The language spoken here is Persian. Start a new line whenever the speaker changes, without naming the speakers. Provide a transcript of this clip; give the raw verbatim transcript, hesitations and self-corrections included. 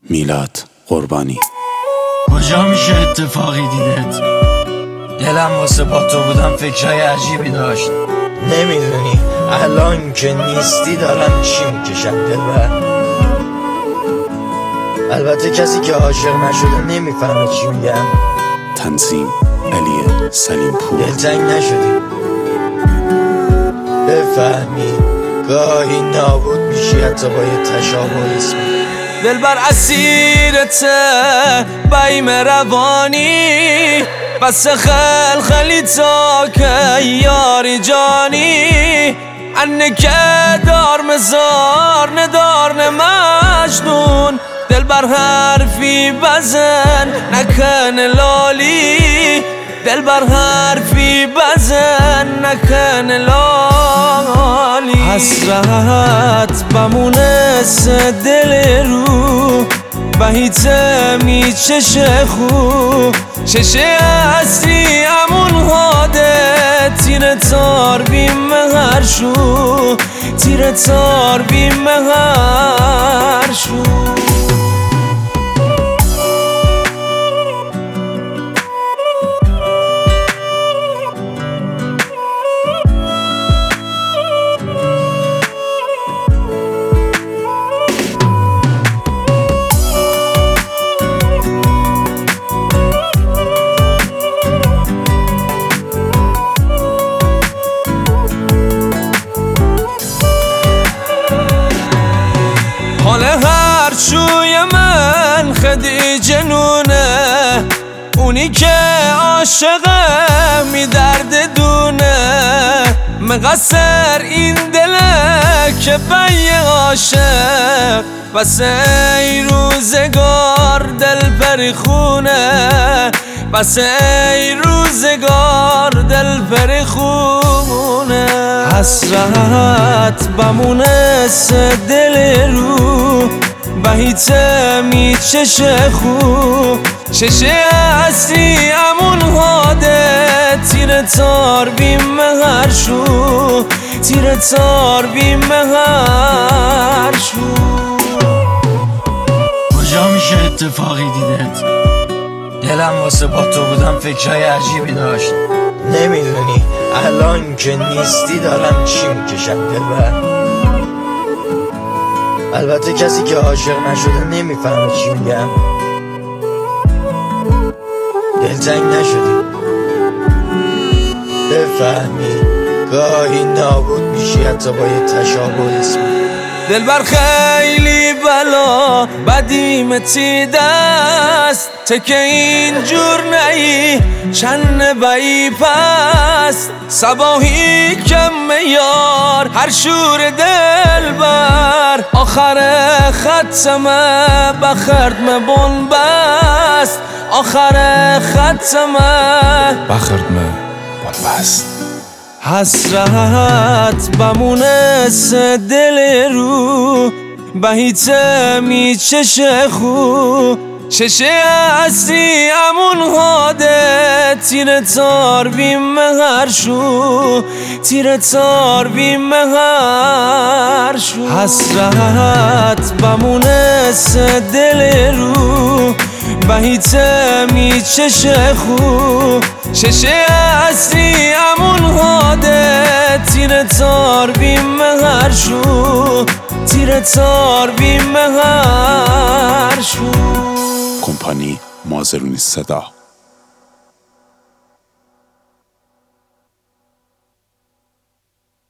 میلاد قربانی.
کجا میشه اتفاقی دیدت؟ دلم واسه با تو بودم فکرهای عجیبی داشت. نمیدونی الان که نیستی دارم چی میکشم دلبر. البته کسی که عاشق نشده نمیفهمه چی میگم.
تنظیم علی سلیم پور.
دلتنگ نشدی بفهمی گاهی نابود میشی حتی با یه تشابه اسمی.
دلبر اسیرته بیم روانی بس خل خلی تا که یاری جانی انکه دار مزار ندار مجنون دلبر حرفی بزن نکن لالی دلبر حرفی بزن نکن لالی حسرت بمونه دل رو بهیت می چشه خو چشه اصلی امون هاده تیر تار بیم هر شو تیر تار بیم هر شو. حال هر شوی من خیلی جنونه اونی که عاشقه می درد دونه مقصر این دله که بی عاشق بس ای روزگار دل پریخونه بس ای روزگار دل پریخونه حسرت بمونه دل رو بهیت می چشه خو چشه اصلی امون هاده تیر تار بیم هر شو تیر تار بیم هر شو.
کجا میشه اتفاقی دیدت؟ دلم واسه با تو بودم فکرهای عجیبی داشت. نمیدونی الان که نیستی دارم چی میکشم دلبر. البته کسی که عاشق نشده نمیفهمه چی میگم. دلتنگ نشدی بفهمی گاهی نابود میشی حتی با یه تشابه اسمی.
دلبر خیلی بلا بدیم تیده است تکه اینجور نهی چند بایی پست صباحی کم یار هر شور دلبر آخر ختمه بخردم بون بست آخر ختمه
بخردم بون بست.
حسرت بمونه دل رو بهیت می چشه خو چشه اصلی امون هاده تیر تار بیم هر شو تیر تار بیم هر شو. حسرت بمونه دل رو بهیت می چشه خو چشه اصلی امون هاده تیر تار بیم هر شو تیر تار بیم هر شو.
کمپانی مازرونی صدا.